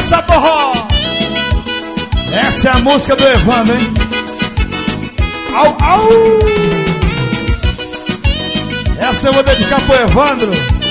dança forró. Essa é a música do Evandro, hein? Au, au. Essa eu vou dedicar pro Evandro.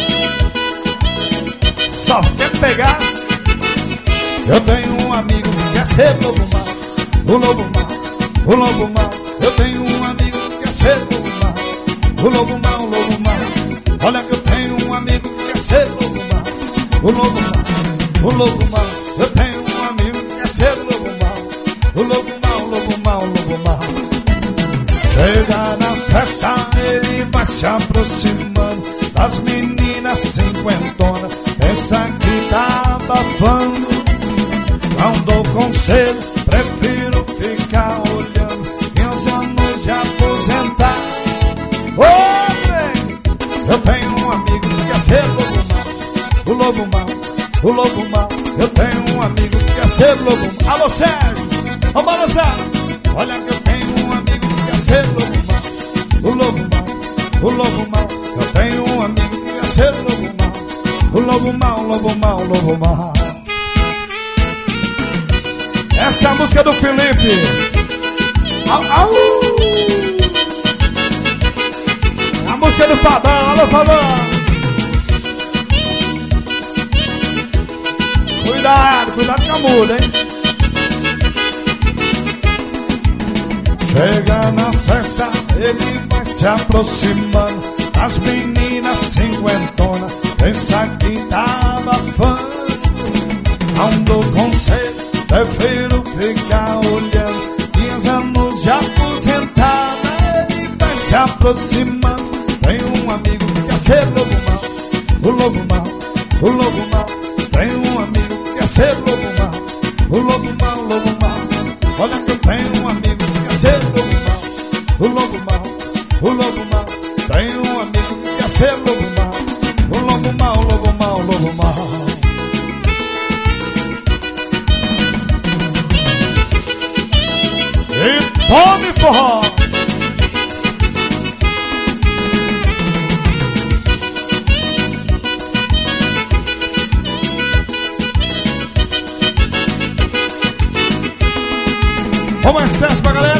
Só quer pegar. Eu tenho um amigo que quer ser lobo mau. O lobo mau, o lobo mau. Eu tenho um amigo que quer ser lobo mau. O lobo mau, o lobo mau. Olha que eu tenho um amigo que quer ser lobo mau. O lobo mau, o lobo mau. Eu tenho um amigo que quer ser lobo mau. O lobo mau, o lobo mau, o lobo mau. Chega na festa, ele vai se aproximando das meninas cinquentonas. Pensa que tá abafando. Não dou conselho, prefiro ficar olhando. 15 anos de aposentar. Ô, bem, eu tenho um amigo que quer ser lobo mau. O lobo mau, o lobo mau. Eu tenho um amigo que quer ser lobo mau. Alô, Sérgio, vamos balançar. Olha que eu tenho um amigo que quer ser lobo mau. O lobo mau, o lobo mau. Eu tenho um amigo que quer ser lobo mau. O lobo mau, o lobo mau, o lobo mau. Essa é a música do Felipe. Au, au. A música do Fabão. Alô, Fabão. Cuidado, cuidado com a muda, hein? Chega na festa, ele vai se aproximando. As meninas cinquentonas, pensa que tá abafando. Não dou conselho, prefiro ficar olhando. 15 anos de aposentada, ele vai se aproximando. Tem um amigo que quer ser lobo mau. O lobo mau, o lobo mau. Tem um amigo que quer ser lobo mau. O lobo mau, o lobo mau. Olha que eu tenho um amigo que quer ser lobo mau. O lobo mau, o lobo mau. Tem um amigo que quer ser lobo mau. O lobo mau, o lobo mau, o lobo mau. E tome forró. Vamos excesso pra galera.